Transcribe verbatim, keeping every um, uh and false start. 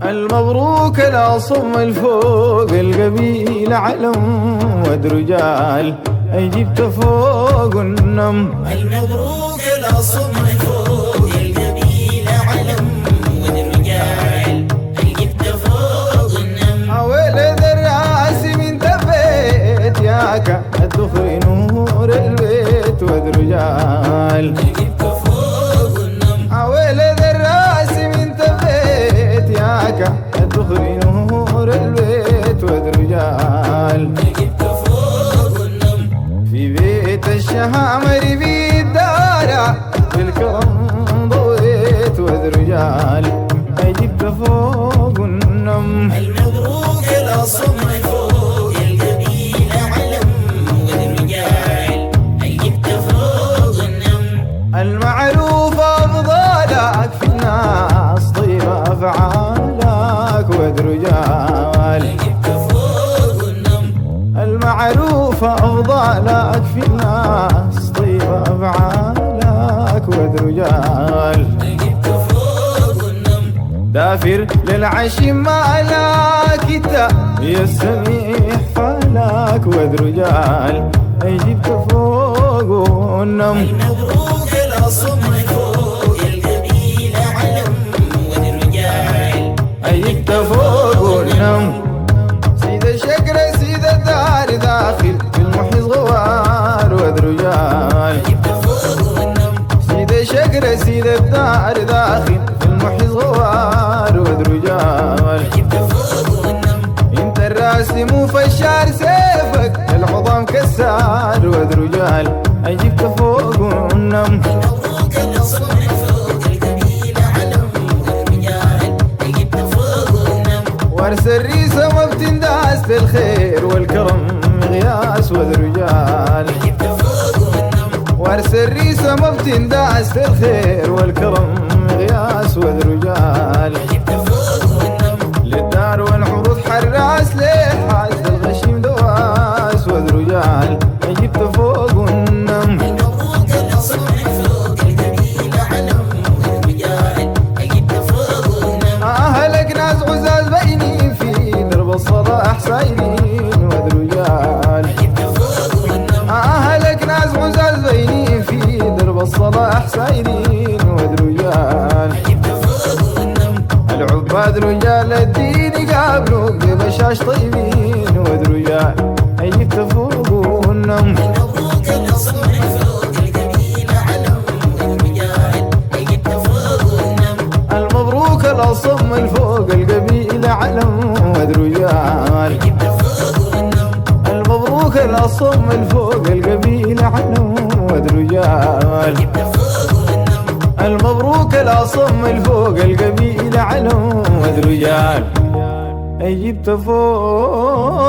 المبروك الأصم الفوق القبيلة علم ود رجال أي جبت فوق النم. المبروك الأصم الفوق القبيلة علم ود رجال أي جبت فوق النم. ولد الراس من تبيت ياك الدخر نور البيت ود رجال أي جبت فوق النم. ولد الراس من تبيت ياك الدخر نور البيت ود رجال أي جبت فوق النم. في بيت الشهامر بيت دارة بالكرم ضويت ود رجال أي جبت فوق النم. المبروك الأصم الفوق القبيلة علم ود رجال أي جبت فوق النم. المعروف أفضالك في الناس طيب أفعالك ود رجال أي جبت فوق النم. المعروف أفضالك في الناس طيب أفعالك ود رجال أي جبت فوق النم. دافر للعشم مالك انت يا السميح فالك ود رجال أي جبت فوق النم. المبروك الأصم الفوق القبيلة علم ود رجال أي جبت فوق النم. سيد الشكر سيد الدار داخل في المحيط غوار ود رجال جبت فوق النم. سيد الشكر سيد الدار داخل في المحيط غوار ود رجال جبت فوق النم. انت الراسم فشار سيفك العظام كسار ود رجال أي جبت فوق النم. المبروك الأصم الفوق القبيلة علم ود رجال أي جبت فوق النم. ورث الريسة ما بتنداس بالخير والكرم مغياس ود رجال جبت فوق النم. ورث الريسة ما بتنداس بالخير والكرم مغياس ود رجال جبت فوق النم. للدار والعروض حراس ليه حاس الغشيم دواس ود رجال أي جبت فوق النم. المبروك الأصم الفوق القبيلة علم ود رجال أي جبت فوق النم. أهلك ناس عزاز بيني في درب الصلاح سايرين ود رجال جبت فوق النم. أهلك ناس عزاز بيني في درب الصلاح سايرين ود رجال جبت فوق النم. العباد رجال الدين قابلوا ببشاش طيبين ود رجال أي جبت فوق النم. المبروك الأصم الفوق القبيلة علم ود رجال أي جبت فوق النم. المبروك الأصم الفوق القبيلة علم ود رجال جبت فوق النم. المبروك الأصم الفوق القبيلة علم ود رجال جبت فوق النم. المبروك الأصم الفوق القبيلة علم ود رجال أي جبت فوق